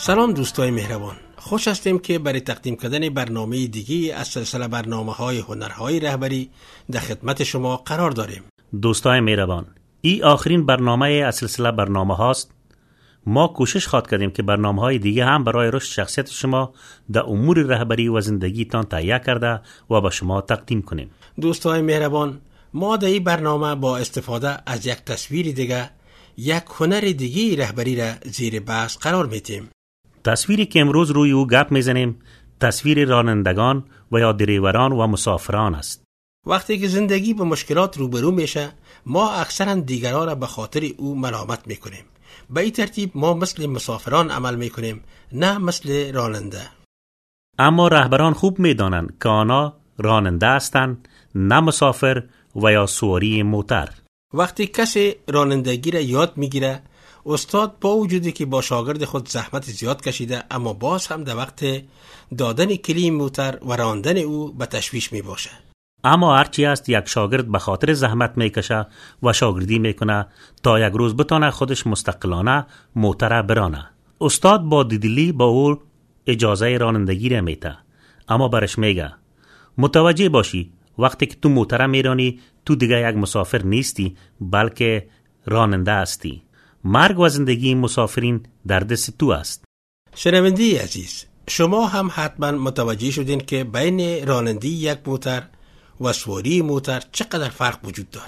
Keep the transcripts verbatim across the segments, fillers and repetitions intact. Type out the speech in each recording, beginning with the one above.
سلام دوستای مهربان، خوش هستیم که برای تقدیم کردن برنامه دیگی از سلسله برنامه‌های هنرهای رهبری در خدمت شما قرار داریم. دوستای مهربان، این آخرین برنامه از سلسله برنامه هاست. ما کوشش خواد کردیم که برنامه‌های دیگه هم برای رشد شخصیت شما در امور رهبری و زندگیتان تهیه کرده و به شما تقدیم کنیم. دوستای مهربان، ما در این برنامه با استفاده از یک تصویر دیگه یک هنر دیگی رهبری را زیر بحث قرار میدیم. تصویری که امروز روی او گپ میزنیم تصویر رانندگان و یا دریوران و مسافران است. وقتی که زندگی با مشکلات روبرو میشه، ما اکثرا دیگران را به خاطر او ملامت میکنیم. به این ترتیب ما مثل مسافران عمل میکنیم، نه مثل راننده. اما رهبران خوب میدانند که آنها راننده هستند، نه مسافر و یا سواری موتر. وقتی کسی رانندگی را یاد میگیره، استاد با وجودی که با شاگرد خود زحمت زیاد کشیده، اما باز هم در وقت دادن کلید موتر و راندن او به تشویش می باشه. اما هرچی است یک شاگرد به خاطر زحمت میکشه و شاگردی میکنه تا یک روز بتونه خودش مستقلانه موتر برانه. استاد با دیدلی با او اجازه رانندگی را میده، اما برش میگه متوجه باشی وقتی که تو موتر میرانی تو دیگه یک مسافر نیستی، بلکه راننده هستی. مرگ و زندگی مسافرین در دست تو است. شنونده عزیز، شما هم حتما متوجه شدین که بین رانندگی یک موتر و سواری موتر چقدر فرق وجود داره.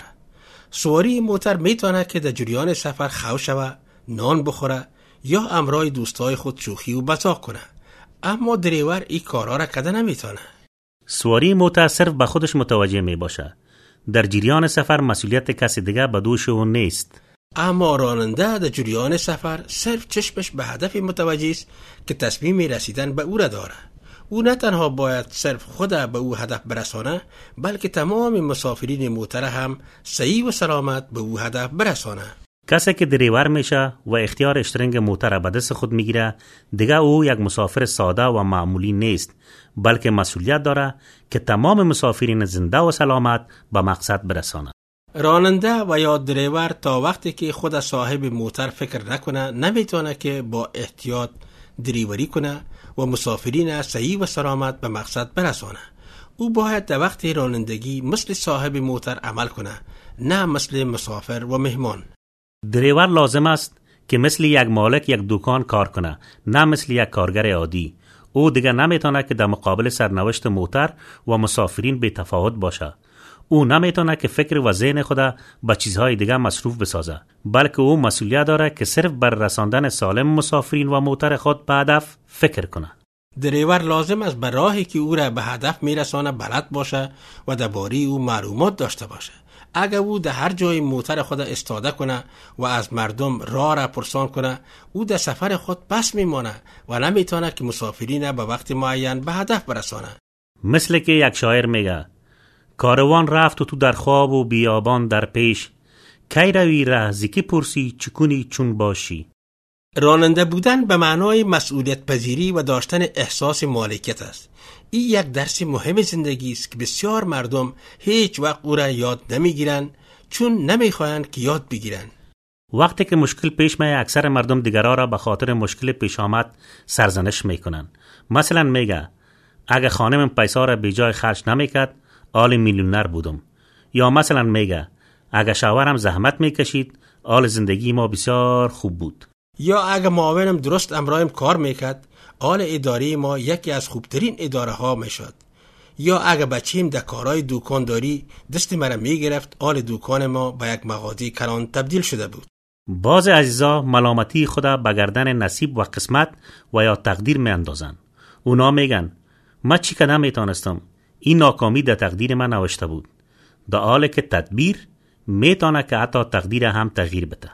سواری موتر میتونه که در جریان سفر خو شوه، نان بخوره یا همراه دوستای خود شوخی و مزاح کنه، اما دریور این کارا را کده نمیتونه. سواری موتر صرف به خودش متوجه می باشه، در جریان سفر مسئولیت کسی دیگه به دوش اون نیست. اما راننده در جریان سفر صرف چشمش به هدف متوجه است که تصمیم رسیدن به او را داره. او نه تنها باید صرف خود به او هدف برسانه، بلکه تمام مسافرین موتر هم صحیح و سلامت به او هدف برسانه. کسی که دریور میشه و اختیار اشترنگ موتر به دست خود میگیره، دیگه او یک مسافر ساده و معمولی نیست، بلکه مسئولیت داره که تمام مسافرین زنده و سلامت به مقصد برسانه. راننده و یا دریور تا وقتی که خود صاحب موتر فکر نکنه نمیتونه که با احتیاط دریوری کنه و مسافرین صحیح و سلامت به مقصد برسانه. او باید در وقت رانندگی مثل صاحب موتر عمل کنه، نه مثل مسافر و مهمان. دریور لازم است که مثل یک مالک یک دکان کار کنه، نه مثل یک کارگر عادی. او دیگه نمیتونه که در مقابل سرنوشت موتر و مسافرین بی تفاوت باشه. او نمیتونه که فکر و ذهن خدا به چیزهای دیگه مصروف بسازه، بلکه او مسئولیت داره که صرف بر رساندن سالم مسافرین و موتر خود به هدف فکر کنه. دریور لازم است به راهی که او را به هدف میرسانه بلد باشه و درباره او معلومات داشته باشه. اگر او در هر جای موتر خود استاده کنه و از مردم راه را پرسان کنه، او در سفر خود پس میمانه و نمیتونه که مسافرین به وقت معین به هدف برسانه. مثل که یک شاعر میگه کاروان رفت و تو در خواب و بیابان در پیش، کی روی ره زکی پرسی چکونی چون باشی. راننده بودن به معنای مسئولیت پذیری و داشتن احساس مالکیت است. این یک درس مهم زندگی است که بسیار مردم هیچ وقت او را یاد نمیگیرن، چون نمیخواهند که یاد بگیرن. وقتی که مشکل پیش میاد اکثر مردم دیگران را به خاطر مشکل پیش آمد سرزنش میکنن. مثلا میگه اگه خانمم پیسا را بی جای خرج نمیکرد آل میلیونر بودم. یا مثلا میگه اگه شوهرم زحمت میکشید آل زندگی ما بسیار خوب بود. یا اگه معاونم درست امرایم کار میکرد آل اداره ما یکی از خوبترین اداره ها میشد. یا اگه بچیم در کارهای دوکانداری دست مرا میگرفت آل دوکان ما به یک مغازه کلان تبدیل شده بود. بعض عزیزا ملامتی خدا به گردن نصیب و قسمت و یا تقدیر میاندازن. اونا میگن من چی که نمیتونستم، این ناکامی در تقدیر من نوشته بود، در حالی که تدبیر میتونه که حتی تقدیر هم تغییر بده.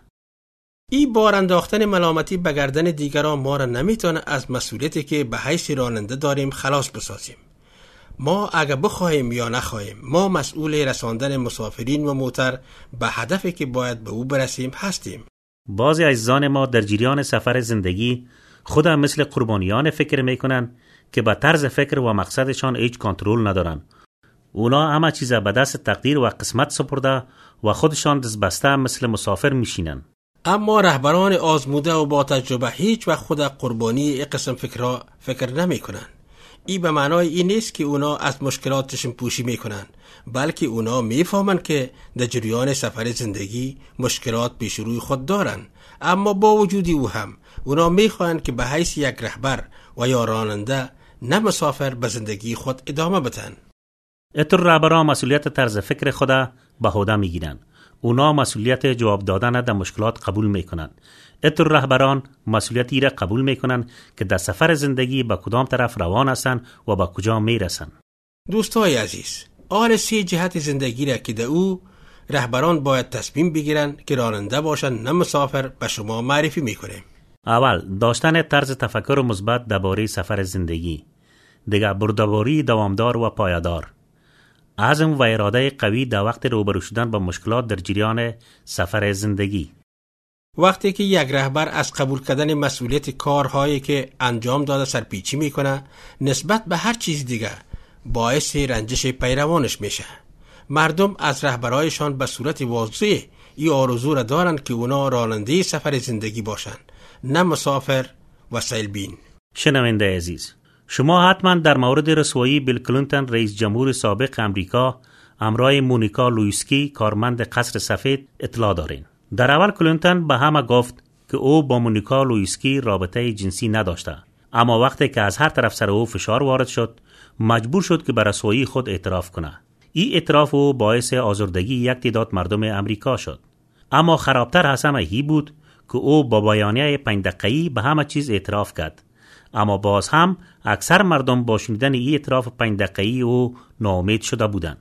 این بار انداختن ملامتی به گردن دیگران ما را نمیتونه از مسئولیتی که به حیث راننده داریم خلاص بسازیم. ما اگه بخواهیم یا نخواهیم ما مسئول رساندن مسافرین و موتر به هدفی که باید به او برسیم هستیم. بعضی عزیزان ما در جریان سفر زندگی خود مثل قربانیان فکر میکنن که به طرز فکر و مقصدشان هیچ کنترل ندارن. اونا همه چیز به دست تقدیر و قسمت سپرده و خودشان دست بسته مثل مسافر میشینن. اما رهبران آزموده و با تجربه هیچ وقت خود قربانی این قسم فکرها فکر نمی کنن. این به معنای این نیست که اونا از مشکلاتشون پوشی میکنن، بلکه اونا میفهمن که در جریان سفر زندگی مشکلات پیش روی خود دارن، اما با وجود او هم اونا میخواهن که به حیث یک رهبر و یا راننده نه مسافر به زندگی خود ادامه بدن. اتر رهبران مسئولیت طرز فکر خود به عهده میگیرن. اونا مسئولیت جواب دادن در مشکلات قبول میکنن. اتر رهبران مسئولیتی را قبول میکنن که در سفر زندگی به کدام طرف روان هستند و به کجا میرسن. دوستای عزیز، آن سه جهت زندگی را که در او رهبران باید تصمیم بگیرن که راننده باشن نه مسافر به شما معرفی میکنیم. اول، داشتن طرز تفکر مثبت درباره سفر زندگی. دیگه، بردباری دوامدار و پایدار. عزم و اراده قوی در وقت روبرو شدن با مشکلات در جریان سفر زندگی. وقتی که یک رهبر از قبول کردن مسئولیت کارهایی که انجام داده سرپیچی میکنه، نسبت به هر چیز دیگه باعث رنجش پیروانش میشه. مردم از رهبرایشان به صورت واضح این آرزو را دارن که اونا راننده سفر زندگی باشن نه مسافر و سیلبین. شنونده عزیز، شما حتما در مورد رسوایی بیل کلینتون رئیس جمهور سابق امریکا همراه مونیکا لویسکی کارمند قصر سفید اطلاع دارین. در اول کلینتون به همه گفت که او با مونیکا لویسکی رابطه جنسی نداشته، اما وقتی که از هر طرف سر او فشار وارد شد مجبور شد که به رسوایی خود اعتراف کنه. این اعتراف او باعث آزردگی یک تعداد مردم امریکا شد. اما خرابتر از همه هی بود که او با بیانیه پنج دقیقه‌ای به همه چیز اعتراف کرد، اما باز هم اکثر مردم با شنیدن این اعتراف پنج دقیقه‌ای او ناامید شده بودند.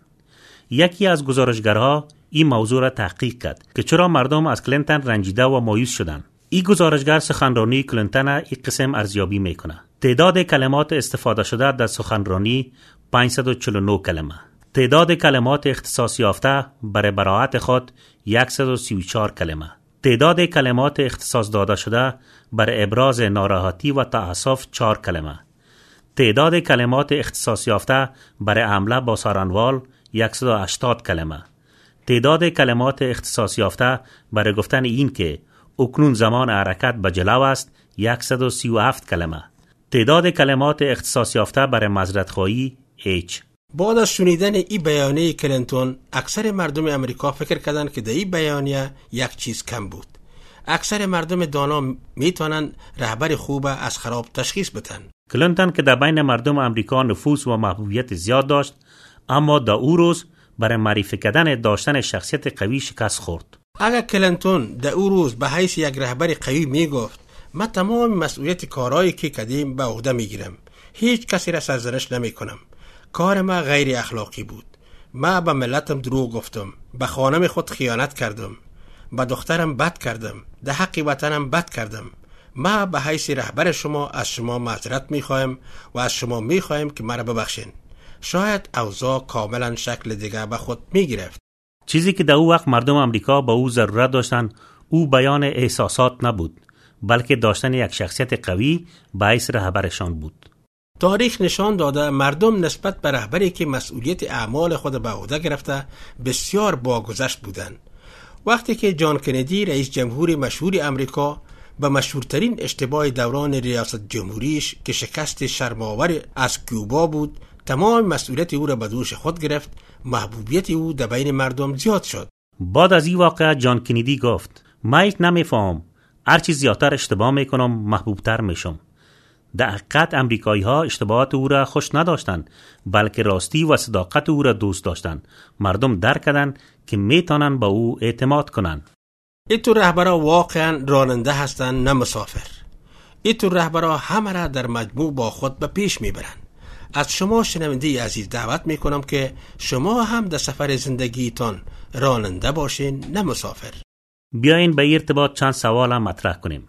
یکی از گزارشگرها این موضوع را تحقیق کرد که چرا مردم از کلینتون رنجیده و مایوس شدند. این گزارشگر سخنرانی کلینتون این قسم ارزیابی میکنه. تعداد کلمات استفاده شده در سخنرانی پانصد و چهل و نه کلمه. تعداد کلمات اختصاص یافته برای براءت خود صد و سی و چهار کلمه. تعداد کلمات اختصاص داده شده برای ابراز ناراحتی و تأسف چهار کلمه. تعداد کلمات اختصاص یافته برای حمله با سارنوال صد و هشتاد کلمه. تعداد کلمات اختصاص یافته برای گفتن این که اکنون زمان حرکت به جلو است صد و سی و هفت کلمه. تعداد کلمات اختصاص یافته برای معذرت‌خواهی H. بعد از شنیدن این بیانیه کلینتون، اکثر مردم امریکا فکر کردن که در این بیانیه یک چیز کم بود. اکثر مردم دانا میتونن رهبر خوب از خراب تشخیص بدن. کلینتون که در بین مردم امریکا نفوذ و محبوبیت زیاد داشت، اما در او روز برای معرفی کردن داشتن شخصیت قوی شکست خورد. اگر کلینتون در او روز به حیث یک رهبر قوی میگفت من تمام مسئولیت کارهایی که کردیم به عهده میگیرم، هیچ کسی را سرزنش نمی کنم، کار ما غیر اخلاقی بود، ما به ملتم دروغ گفتم، به خانم خود خیانت کردم، به دخترم بد کردم، در حق وطنم بد کردم، ما به حیث رهبر شما از شما معذرت میخوایم و از شما میخوایم که مرا ببخشین. شاید اوضاع کاملا شکل دیگه به خود میگرفت. چیزی که در او وقت مردم امریکا با او ضرورت داشتن او بیان احساسات نبود، بلکه داشتن یک شخصیت قوی باعث رهبرشان بود. تاریخ نشان داده مردم نسبت به رهبری که مسئولیت اعمال خود به عهده گرفته بسیار باگذشت بودند. وقتی که جان کندی رئیس جمهور مشهور امریکا به مشهورترین اشتباه دوران ریاست جمهوریش که شکست شرم‌آور از کوبا بود تمام مسئولیت او را به دوش خود گرفت، محبوبیت او در بین مردم زیاد شد. بعد از این واقعه جان کندی گفت من یک نمیفهم، هرچی زیادتر اشتباه میکنم محبوبتر میشم. در حقیقت امریکایی ها اشتباهات او را خوش نداشتند، بلکه راستی و صداقت او را دوست داشتند. مردم درک کردند که میتونن با او اعتماد کنند. اینطور رهبرها واقعا راننده هستند نه مسافر. اینطور رهبرها همه را در مجموع با خود به پیش میبرند. از شما شنونده عزیز دعوت میکنم که شما هم در سفر زندگیتان راننده باشین نه مسافر. بیاین به ارتباط چند سوال هم مطرح کنیم.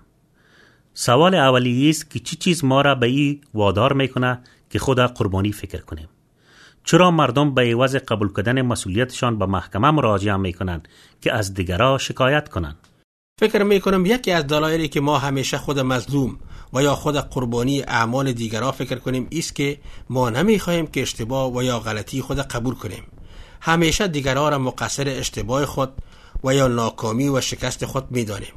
سوال اولی است که چی چیز ما را به این وادار میکنه که خود قربانی فکر کنیم؟ چرا مردم به عوض قبول کردن مسئولیتشان به محکمه مراجعه میکنند که از دیگران شکایت کنند؟ فکر میکنم یکی از دلایلی که ما همیشه خود مظلوم و یا خود قربانی اعمال دیگران فکر کنیم است که ما نمیخواهیم که اشتباه و یا غلطی خود قبول کنیم. همیشه دیگران را مقصر اشتباه خود و یا ناکامی و شکست خود میدانیم.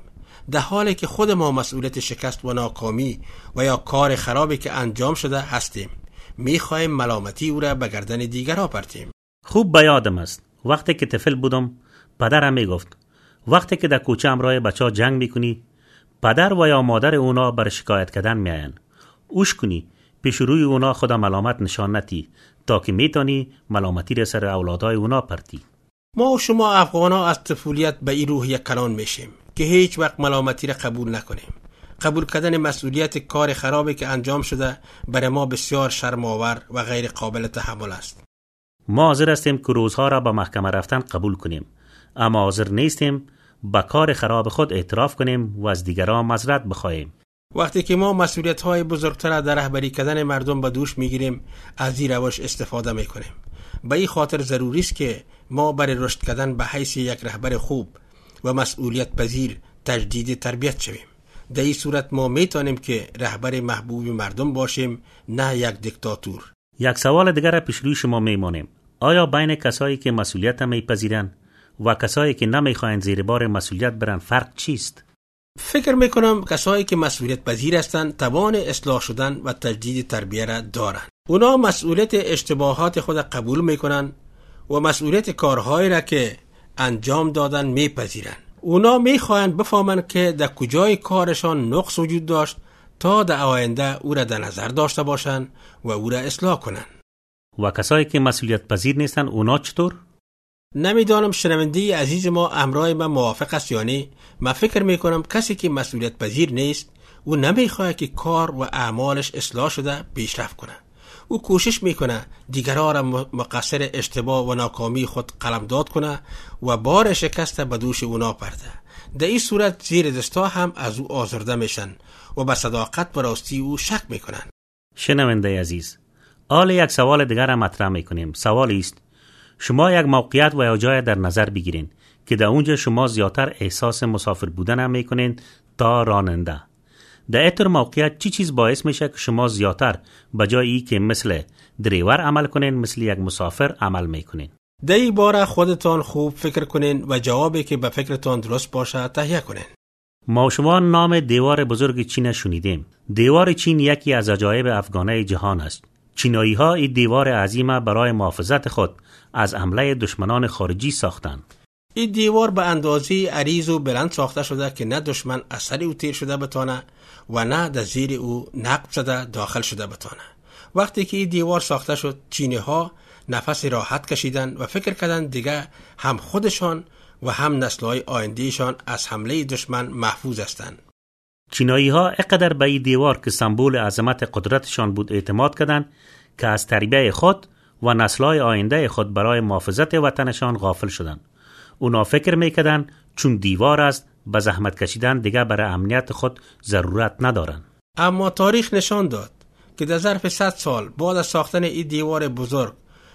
در حالی که خود ما مسئولیت شکست و ناکامی و یا کار خرابی که انجام شده هستیم. میخوایم ملامتی او را به گردن دیگرها پرتیم. خوب به یادم است وقتی که طفل بودم پدرم میگفت وقتی که در کوچه همراه بچه ها جنگ میکنی پدر و یا مادر اونا بر شکایت کردن میاین. اوش کنی پیش روی اونا خدا ملامت نشان نتی تا که میتونی ملامتی را سر اولادهای اونا پرتی. ما و شما افغانا از طفولیت به این روحیه کلان میشیم که هیچ وقت ملامتی را قبول نکنیم. قبول کردن مسئولیت کار خرابی که انجام شده برای ما بسیار شرم‌آور و غیر قابل تحمل است. ما حاضر هستیم که روزها را به محکمه رفتن قبول کنیم، اما حاضر نیستیم به کار خراب خود اعتراف کنیم و از دیگران معذرت بخواهیم. وقتی که ما مسئولیت‌های بزرگتر در رهبری کردن مردم به دوش میگیریم از این روش استفاده میکنیم. به این خاطر ضروری است که ما برای رشد کردن به حیث یک رهبر خوب و مسئولیت پذیر تجدید تربیت شویم. در این صورت ما میتونیم که رهبر محبوب مردم باشیم، نه یک دیکتاتور. یک سوال دیگر پیش روی شما میمانیم. آیا بین کسایی که مسئولیت میپذیرند و کسایی که نمیخواهند زیر بار مسئولیت برن فرق چیست؟ فکر میکنم کسایی که مسئولیت پذیر هستند توان اصلاح شدن و تجدید تربیت را دارند. اونا مسئولیت اشتباهات خود قبول میکنن و مسئولیت کارهایی را که انجام دادن میپذیرن. اونا میخواهند بفهمن که در کجای کارشان نقص وجود داشت تا در آینده او را در نظر داشته باشن و او را اصلاح کنن. و کسایی که مسئولیت پذیر نیستن اونا چطور؟ نمیدانم شنونده عزیز ما امرای من موافق است یا نه. من فکر میکنم کسی که مسئولیت پذیر نیست او نمیخواد که کار و اعمالش اصلاح شده پیشرفت کنه. او کوشش میکنه دیگران را مقصر اشتباه و ناکامی خود قلمداد کنه و بار شکست به دوش اونا پرده. در این صورت زیر دستا هم از او آزرده میشن و به صداقت و راستی او شک میکنن. شنونده عزیز، حال یک سوال دیگر را مطرح میکنیم. سوالی است: شما یک موقعیت و یا جای در نظر بگیرین که در اونجا شما زیادتر احساس مسافر بودن هم میکنین تا راننده. در ایتر موقعیت چی چیز باعث میشه که شما زیادتر به جایی که مثل دریور عمل کنین مثل یک مسافر عمل میکنین؟ در این باره خودتان خوب فکر کنین و جوابی که به فکرتان درست باشه تهیه کنین. ما شما نام دیوار بزرگ چین شنیدیم. دیوار چین یکی از عجایب افغانه جهان است. چینایی ها این دیوار عظیم برای محافظت خود از حمله دشمنان خارجی ساختند. این دیوار به اندازه عریض و بلند ساخته شده که نه دشمن اثر او تیر شده بتانه و نه در زیر او نقب زده داخل شده بتانه. وقتی که این دیوار ساخته شد چینی ها نفس راحت کشیدن و فکر کردن دیگه هم خودشان و هم نسل‌های آیندهشان از حمله دشمن محفوظ هستند. چینایی ها اقدر به این دیوار که سمبول عظمت قدرتشان بود اعتماد کردند که از تربیت خود و نسل‌های آینده خود برای محافظت وطنشان غافل شدند. اونا فکر میکردن چون دیوار است به زحمت کشیدن دیگه برای امنیت خود ضرورت ندارن. اما تاریخ نشان داد که در ظرف صد سال بعد از ساختن این دیوار بزرگ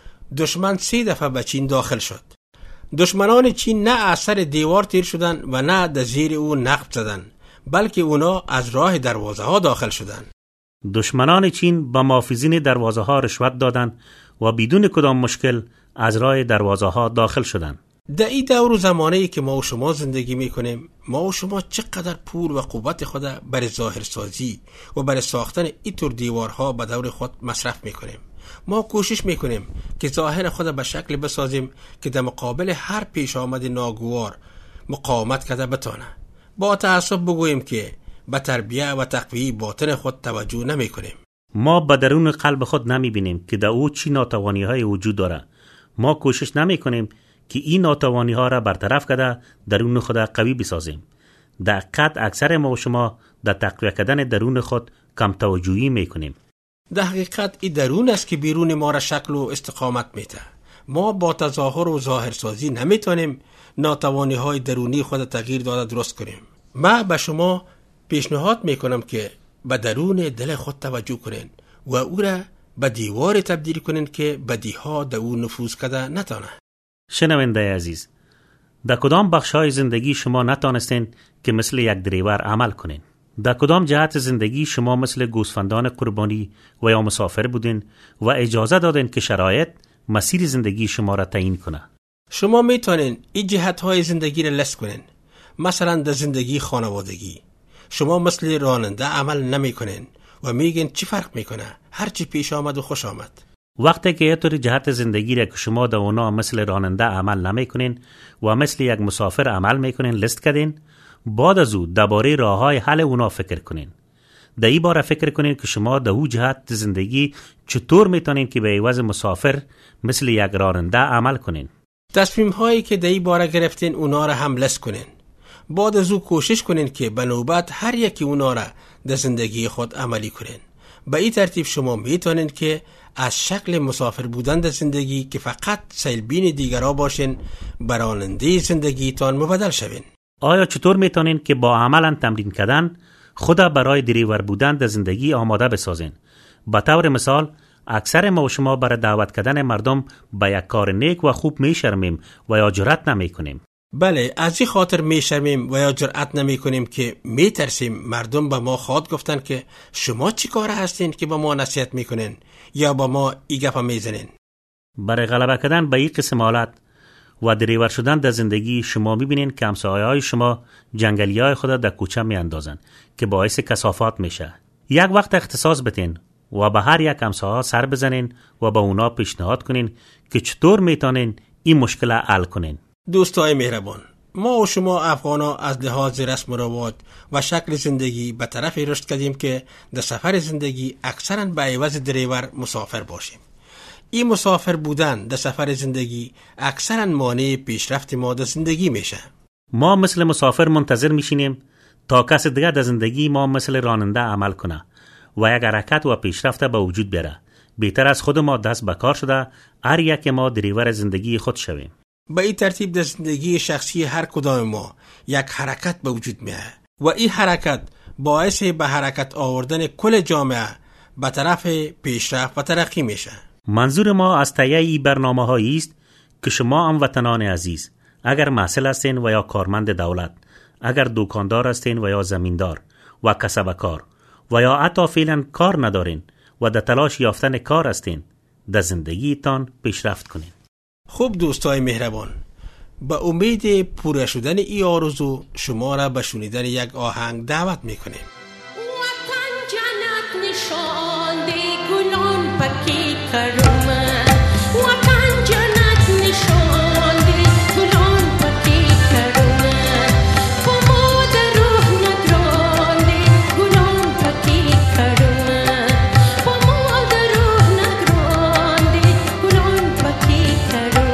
دشمن سی دفعه به چین داخل شد. دشمنان چین نه اثر دیوار تیر شدن و نه در زیر او نقب زدن، بلکه اونا از راه دروازه ها داخل شدن. دشمنان چین با محافظین دروازه ها رشوت دادند و بدون کدام مشکل از راه دروازه ها داخل شدند. در این دور و زمانه‌ای که ما و شما زندگی میکنیم، ما و شما چقدر پول و قوت خود برای ظاهرسازی و برای ساختن این طور دیوارها به دور خود مصرف میکنیم. ما کوشش میکنیم که ظاهر خود به شکل بسازیم که در مقابل هر پیش آمد ناگوار مقاومت کرده بتانه. با تعصب بگوییم که به تربیت و تقویه باطن خود توجه نمیکنیم. ما به درون قلب خود نمیبینیم که در او چی ناتوانی های وجود داره. ما کوشش نمیکنیم که این ناتوانی ها را برطرف کرده درون خود قوی بسازیم. در حقیقت اکثر ما و شما در تقویه کردن درون خود کم توجهی میکنیم. در حقیقت این درون است که بیرون ما را شکل و استقامت میده. ما با تظاهر و ظاهرسازی نمیتونیم ناتوانی های درونی خود تغییر داده درست کنیم. من به شما پیشنهاد میکنم که به درون دل خود توجه کنین و او را به دیوار تبدیل کنین که بدیها در او نفوذ کرده نتانه. شنونده عزیز، در کدام بخش‌های زندگی شما نتانستین که مثل یک دریور عمل کنین؟ در کدام جهت زندگی شما مثل گوسفندان قربانی و یا مسافر بودین و اجازه دادین که شرایط مسیر زندگی شما را تعیین کنه؟ شما میتونین این جهت‌های زندگی را لست کنین. مثلا در زندگی خانوادگی شما مثل راننده عمل نمی کنین و میگین چی فرق میکنه، هر چی پیش آمد و خوش آمد. وقتی که اینطور جهت زندگی را که شما در اونا مثل راننده عمل نمی کنین و مثل یک مسافر عمل میکنین لیست کردین، بعد از او درباره راههای حل اونا فکر کنین. در این باره فکر کنین که شما در او جهت زندگی چطور میتونین که به عوض مسافر مثل یک راننده عمل کنین. تصمیم هایی که در این باره گرفتین اونا را هم لیست کنین. بعد از او کوشش کنین که به نوبت هر یکی اونا را در زندگی خود عملی کنین. به این ترتیب شما میتونین که از شکل مسافر بودن در زندگی که فقط سیلبین دیگرها باشین به راننده زندگیتان مبدل شوین. آیا چطور میتونین که با عملا تمرین کردن خدا برای دریور بودن در زندگی آماده بسازین؟ به طور مثال اکثر ما و شما برای دعوت کردن مردم به یک کار نیک و خوب میشرمیم و یا جرأت نمی کنیم. بله، از این خاطر میشرمیم و یا جرأت نمی کنیم که میترسیم مردم به ما خود گفتن که شما چی کاره هستین که به ما نصیحت میکنین یا با ما ای گپ میزنین. برای غلبه کردن به این قسم حالت و دریور شدن در زندگی شما میبینین که همسایه‌های شما جنگلیای خود در کوچه میاندازن که باعث کثافات میشه. یک وقت اختصاص بتین و به هر یک همسایه سر بزنین و به اونا پیشنهاد کنین که چطور میتونین این مشکل حل کنین. دوستای مهربان، ما و شما افغانا از لحاظ رسم و رواج و شکل زندگی به طرف رشد کردیم که در سفر زندگی اکثرا به عوض دریور مسافر باشیم. این مسافر بودن در سفر زندگی اکثرا مانع پیشرفت ما در زندگی میشه. ما مثل مسافر منتظر میشینیم تا کس دیگه در زندگی ما مثل راننده عمل کنه و یک حرکت و پیشرفت به وجود بیاره. بهتر از خود ما دست به کار شده هر یک ما دریور زندگی خود شویم. به این ترتیب در زندگی شخصی هر کدام ما یک حرکت به وجود میاد و این حرکت باعث به حرکت آوردن کل جامعه به طرف پیشرفت و ترقی میشه. منظور ما از تهیه این برنامه هایی است که شما هموطنان عزیز، اگر محصل هستین و یا کارمند دولت، اگر دکاندار هستین و یا زمیندار و کسبکار و یا حتی فعلا کار ندارین و در تلاش یافتن کار هستین، در زندگیتان پیشرفت کنین. خوب دوستای مهربان، با امید پوره شدن این آرزو شما را به شنیدن یک آهنگ دعوت میکنیم. وطن جنت نشان ده گلان پکی کرم، وطن جنت نشان ده گلان پکی کرم، با در روح ندران ده گلان پکی کرم، با در روح ندران ده گلان پکی کرم.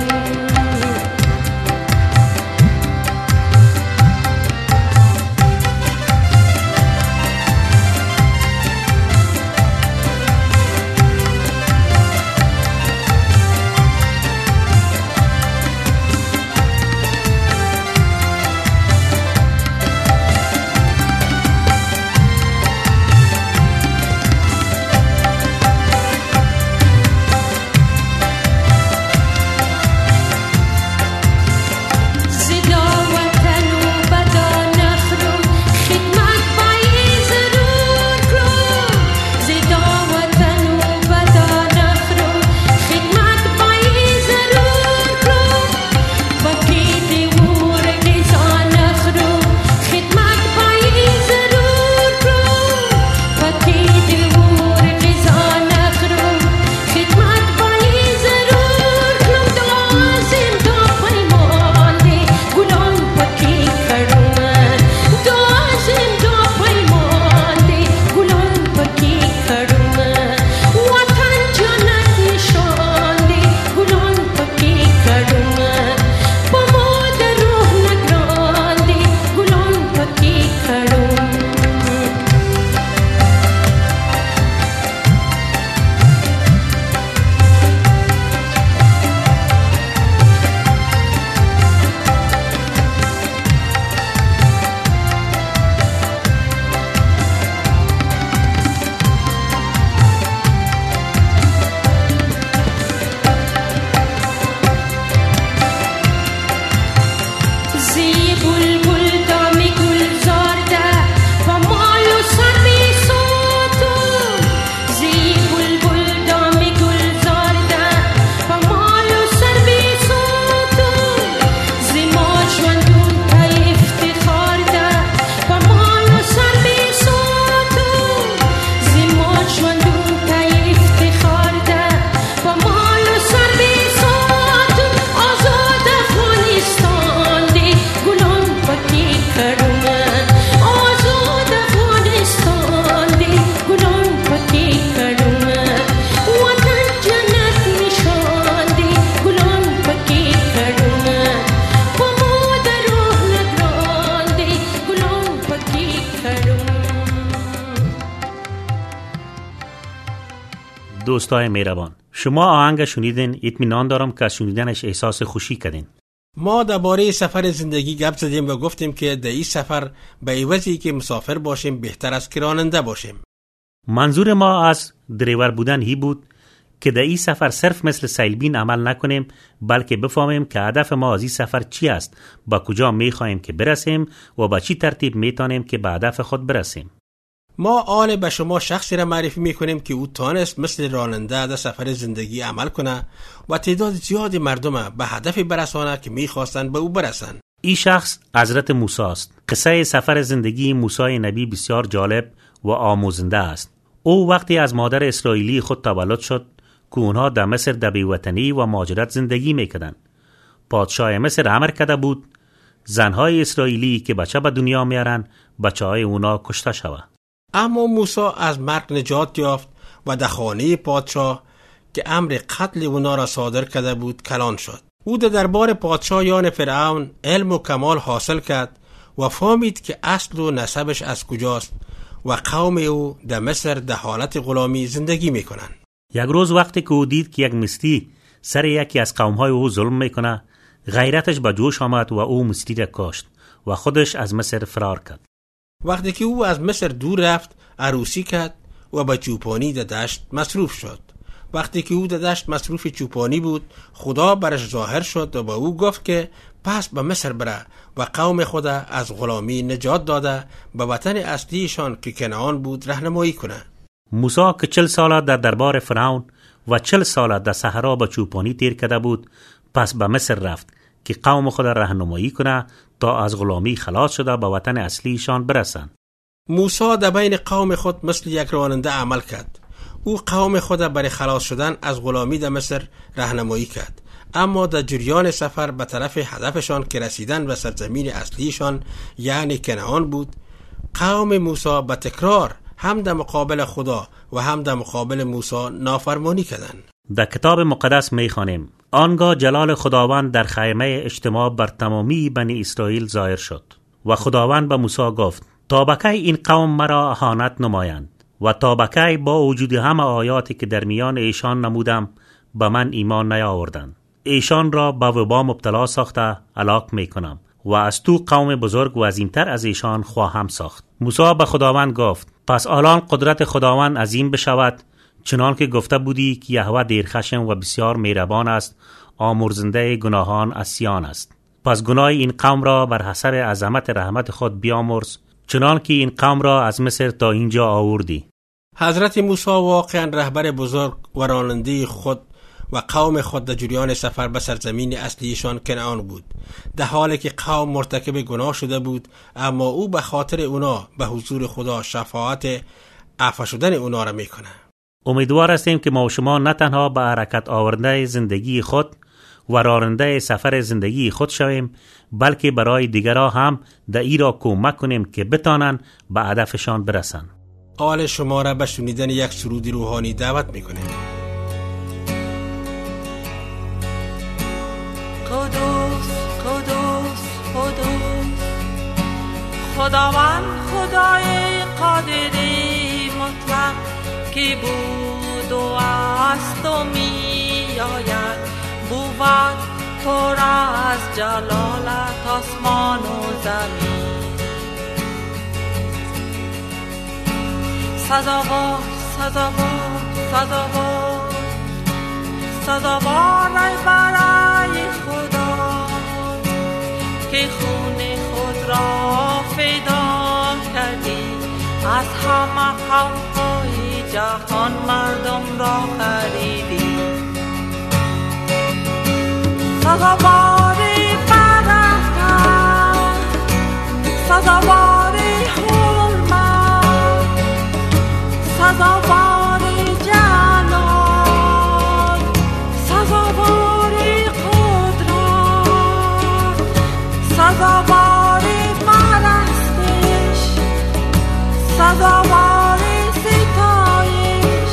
دوستای مهربان، شما آهنگ شنیدین، اطمینان دارم که شنیدنش احساس خوشی کردین. ما درباره سفر زندگی گپ زدیم و گفتیم که در این سفر به عوضی که مسافر باشیم بهتر است که راننده باشیم. منظور ما از دریور بودن هی بود که در این سفر صرف مثل سیلبین عمل نکنیم، بلکه بفهمیم که هدف ما از این سفر چی است، با کجا میخواهیم که برسیم و با چی ترتیب میتونیم که به هدف خود برسیم. ما آن به شما شخصی را معرفی میکنیم که او تانست مثل راننده در سفر زندگی عمل کنه و تعداد زیادی مردم به هدفی برسانه که میخواستند به او برسند. این شخص حضرت موسی است. قصه سفر زندگی موسی نبی بسیار جالب و آموزنده است. او وقتی از مادر اسرائیلی خود تولد شد که اونها در مصر در بیوطنی و مهاجرت زندگی میکردند. پادشاه مصر امر کرده بود زنهای اسرائیلی که بچه به دنیا میارن بچه های اونا کشته شود. اما موسی از مرگ نجات یافت و در خانه پادشاه که امر قتل اونا را صادر کرده بود کلان شد. او در دربار پادشاهیان فرعون علم و کمال حاصل کرد و فهمید که اصل و نسبش از کجاست و قوم او در مصر در حالت غلامی زندگی میکنن. یک روز وقتی که او دید که یک مستی سر یکی از قومهای او ظلم میکنه، غیرتش به جوش آمد و او مستی را کشت و خودش از مصر فرار کرد. وقتی که او از مصر دور رفت عروسی کرد و به چوپانی در دشت مصروف شد. وقتی که او در دشت مصروف چوپانی بود خدا برش ظاهر شد و به او گفت که پس به مصر بره و قوم خود از غلامی نجات داده به وطن اصلیشان که کنعان بود راهنمایی کنه. موسی که چل ساله در دربار فرعون و چل ساله در صحرا به چوپانی تیر کرده بود، پس به مصر رفت که قوم خود راهنمایی کنه تا از غلامی خلاص شده به وطن اصلیشان برسند. موسی در بین قوم خود مثل یک راننده عمل کرد. او قوم خود برای خلاص شدن از غلامی در مصر راهنمایی کرد، اما در جریان سفر به طرف هدفشان که رسیدن به سرزمین اصلیشان یعنی کنعان بود، قوم موسی به تکرار هم در مقابل خدا و هم در مقابل موسی نافرمانی کردند. در کتاب مقدس می‌خوانیم آنگاه جلال خداوند در خیمه اجتماع بر تمامی بنی اسرائیل ظاهر شد و خداوند به موسی گفت تا بکی این قوم مرا اهانت نمایند و تا بکی با وجود همه آیاتی که در میان ایشان نمودم به من ایمان نیاوردند. ایشان را به وبا مبتلا ساخته هلاک میکنم و از تو قوم بزرگ و عظیمتر از ایشان خواهم ساخت. موسی به خداوند گفت پس الان قدرت خداوند عظیم بشود چنان که گفته بودی که یهوه دیرخشم و بسیار مهربان است، آمرزنده گناهان عصیان است. پس گناه این قوم را بر حسب عظمت رحمت خود بیامرز چنان که این قوم را از مصر تا اینجا آوردی. حضرت موسی واقعا رهبر بزرگ و راننده خود و قوم خود در جریان سفر به سرزمین اصلیشان کنعان بود، در حالی که قوم مرتکب گناه شده بود، اما او به خاطر اونا به حضور خدا شفاعت عفو شدن اونا را میکنه. امیدوار هستیم که ما و شما نه تنها به حرکت آورنده زندگی خود و راننده سفر زندگی خود شویم، بلکه برای دیگران هم در ای را کمک کنیم که بتانن به هدفشان برسن. آل شما را به شنیدن یک سرود روحانی دعوت میکنیم. قدوس قدوس قدوس خداوند خدای قادری مطلق که بود و است و می آید، بود پر از جلالت آسمان و زمین. سزاوار سزاوار سزاوار سزاوار برای خدا که خون خود را فدا کردی، از همه قوم‌های جهان مردم را خریدی. سزاوار برکت، سزاوار حرمت، سزاوار جلال، سزاوار قدرت، سزاوار پرستش، سزاوار ستایش،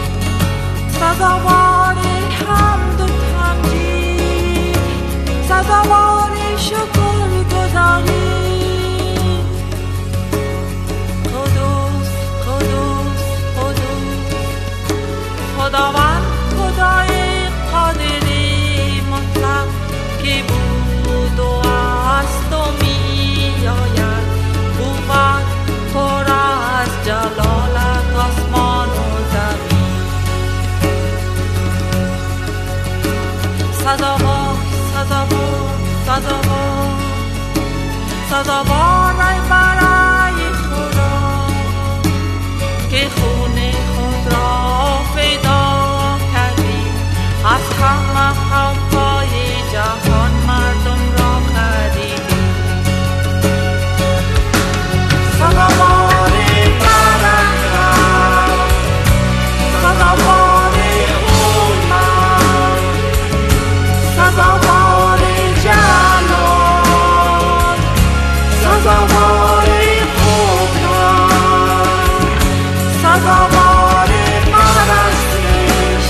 سزاوار حمد و تمجید، سزاوار شکر گزاری. قدوس قدوس قدوس خداوند سزاوار سزاوار ای برای خدا که خون خود را فدا کردی، از همه خلقای جهان مردم را خریدی. سزاوار برنگرد، سزاوار خونمند، سزاوار جلال، سزاوار خوبان، سزاوار پرستش،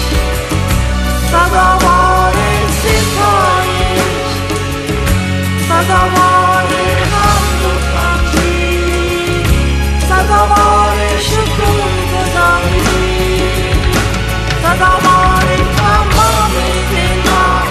سزاوار ستایش، سزاوار حمد و تمجید، سزاوار شکرگزاری، سزاوار تمام دلان،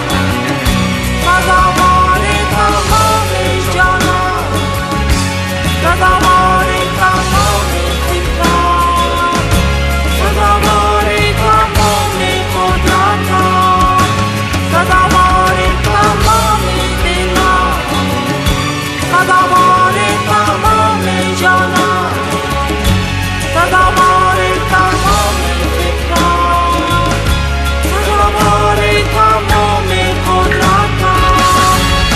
سزاوار تمام جانان، سزاوار تمام فکران، سزاوار تمام قدرتان، سزاوار تمام دلان، سزاوار تمام جانان، سزاوار تمام فکران، سزاوار تمام قدرتان.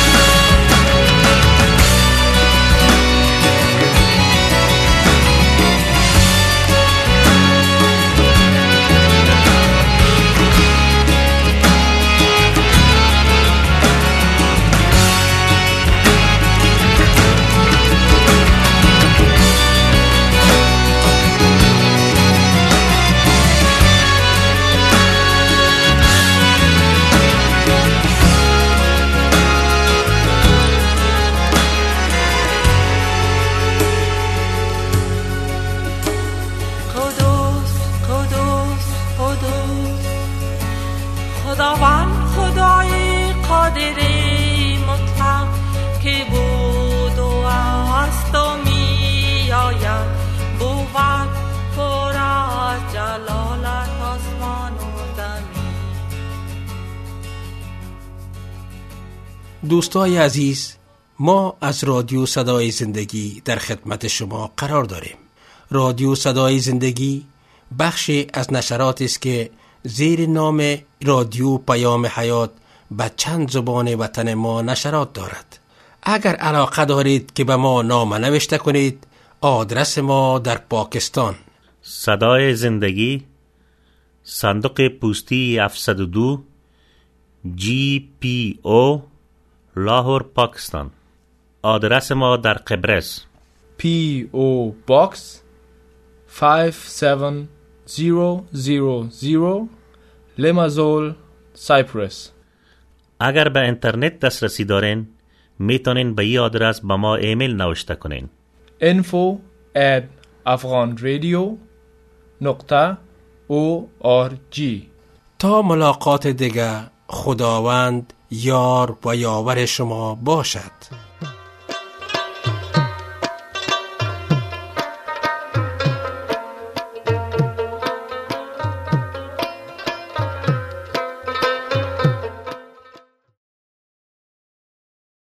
قدوس قدوس قدوس خداوند خدای قادر مطلق که بود و است و می آید، بود پر از جلالت آسمان و زمین. دوستای عزیز، ما از رادیو صدای زندگی در خدمت شما قرار داریم. رادیو صدای زندگی بخشی از نشرات است که زیر نام رادیو پیام حیات به چند زبان وطن ما نشرات دارد. اگر علاقه دارید که به ما نامه نوشته کنید، آدرس ما در پاکستان: صدای زندگی، صندوق پستی هفتصد و دو، جی پی او، لاهور، پاکستان. آدرس ما در قبرس: پی او Box five seven zero zero zero لمازول، سایپرس. اگر به اینترنت دسترسی دارین، میتونین به این آدرس به ما ایمیل نوشته کنین: info at afghanradio نقطه او آر جی. تا ملاقات دیگر، خداوند یار و یاور شما باشد.